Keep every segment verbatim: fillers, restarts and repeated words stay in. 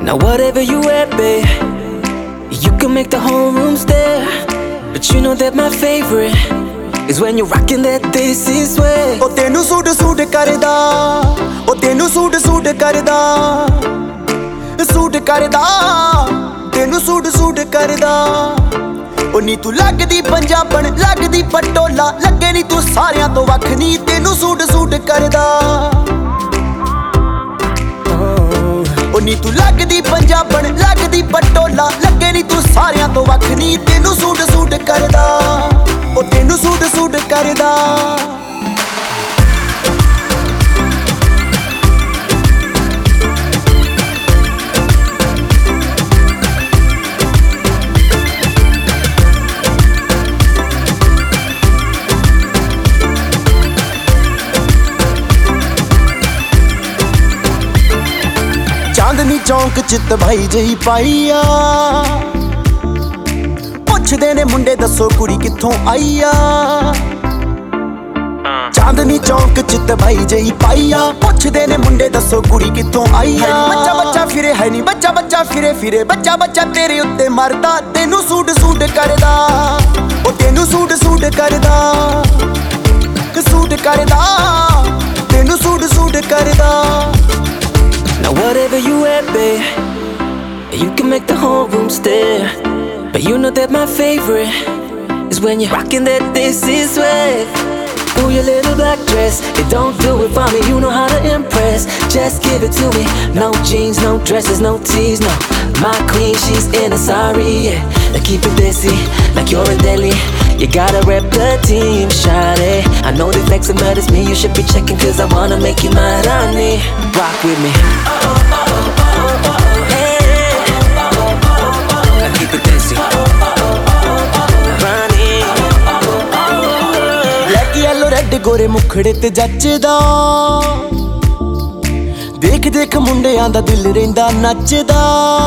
Now whatever you wear, babe, you can make the whole room stare. But you know that my favorite is when you're rocking that this is way. Oh tenu suit suit karda, oh tenu suit suit karda, suit karda, tenu suit suit karda. Oh ਨੀ ਤੂੰ ਲੱਗਦੀ ਪੰਜਾਬਣ ਲੱਗਦੀ ਪਟੋਲਾ ਲੱਗੇ ਨੀ ਤੂੰ ਸਾਰਿਆਂ ਤੋਂ ਵੱਖ ਨੀ ਤੈਨੂੰ ਸੂਟ ਸੂਟ ਕਰਦਾ ਉਹ ਨੀ ਤੂੰ ਲੱਗਦੀ ਪੰਜਾਬਣ ਲੱਗਦੀ ਪਟੋਲਾ ਲੱਗੇ ਨੀ ਤੂੰ ਸਾਰਿਆਂ ਤੋਂ ਵੱਖ ਨੀ ਤੈਨੂੰ ਸੂਟ ਸੂਟ ਕਰਦਾ ਉਹ ਤੈਨੂੰ ਸੂਟ ਸੂਟ ਕਰਦਾ ਚਾਂਦਨੀ ਚੌਂਕ ਚ ਤਬਾਈ ਜਹੀ ਪਾਈ ਆ ਪੁੱਛਦੇ ਨੇ ਮੁੰਡੇ ਦੱਸੋ ਕੁੜੀ ਕਿੱਥੋਂ ਆਈ ਆ ਚਾਂਦਨੀ ਚੌਂਕ ਚ ਤਬਾਈ ਜਹੀ ਪਾਈ ਆ ਪੁੱਛਦੇ ਨੇ ਮੁੰਡੇ ਦੱਸੋ ਕੁੜੀ ਕਿੱਥੋਂ ਆਈ ਆ ਬੱਚਾ ਬੱਚਾ ਫਿਰੇ ਹੈ ਨੀ ਬੱਚਾ ਬੱਚਾ ਫਿਰੇ ਫਿਰੇ ਬੱਚਾ ਬੱਚਾ ਤੇਰੇ ਉੱਤੇ ਮਰਦਾ ਤੈਨੂੰ ਸੂਟ ਸੂਟ ਕਰਦਾ ਉਹ ਤੈਨੂੰ ਸੂਟ ਸੂਟ ਕਰਦਾ ਸੂਟ ਕਰਦਾ ਤੈਨੂੰ ਸੂਟ ਸੂਟ ਕਰਦਾ Now whatever you wear, babe, you can make the whole room stare. But you know that my favorite is when you're rocking that this is way. Ooh, your little black dress, it don't do it for me, you know how to impress. Just give it to me, no jeans, no dresses, no tees, no. My queen, she's in a sari, yeah. Now keep it busy, like you're in Delhi. You gotta rep the team, shawty. I know they flexing, but it's me you should be checking, cause I wanna make you my Rani. Rock with me. ਗੋਰੇ ਮੁਖੜੇ ਤੇ ਜੱਚਦਾ ਦੇਖ ਦੇਖ ਮੁੰਡਿਆਂ ਦਾ ਦਿਲ ਰਹਿੰਦਾ ਨੱਚਦਾ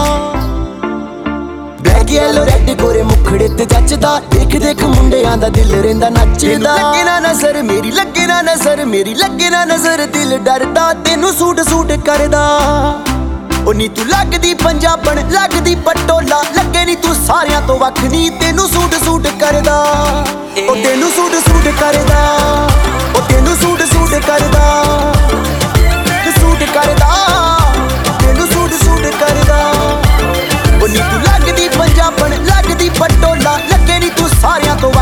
black yellow red ਗੋਰੇ ਮੁਖੜੇ ਤੇ ਜੱਚਦਾ ਦੇਖ ਦੇਖ ਮੁੰਡਿਆਂ ਦਾ ਦਿਲ ਰਹਿੰਦਾ ਨੱਚਦਾ ਲੱਗੇ ਨਾ ਨਜ਼ਰ ਮੇਰੀ ਲੱਗੇ ਨਾ ਨਜ਼ਰ ਮੇਰੀ ਲੱਗੇ ਨਾ ਨਜ਼ਰ ਦਿਲ ਡਰਦਾ ਤੈਨੂੰ ਸੂਟ ਸੂਟ ਕਰਦਾ ਉਹ ਨੀ ਤੂੰ ਲੱਗਦੀ ਪੰਜਾਬਣ ਲੱਗਦੀ ਪਟੋਲਾ ਲੱਗੇ ਨੀ ਤੂੰ ਸਾਰਿਆਂ ਤੋਂ ਵੱਖ ਨੀ ਤੈਨੂੰ ਸੂਟ ਸੂਟ ਕਰਦਾ ਉਹ ਤੈਨੂੰ ਸੂਟ ਸੂਟ ਕਰਦਾ ਉਹ ਤੈਨੂੰ ਸੂਟ ਸੂਟ ਕਰਦਾ ਸੂਟ ਕਰਦਾ ਤੈਨੂੰ ਸੂਟ ਸੂਟ ਕਰਦਾ ਉਹ ਨੀ ਤੂੰ ਲੱਗਦੀ ਪੰਜਾਬਣ ਲੱਗਦੀ ਪਟੋਲਾ ਲੱਗੇ ਨੀ ਤੂੰ ਸਾਰਿਆਂ ਤੋਂ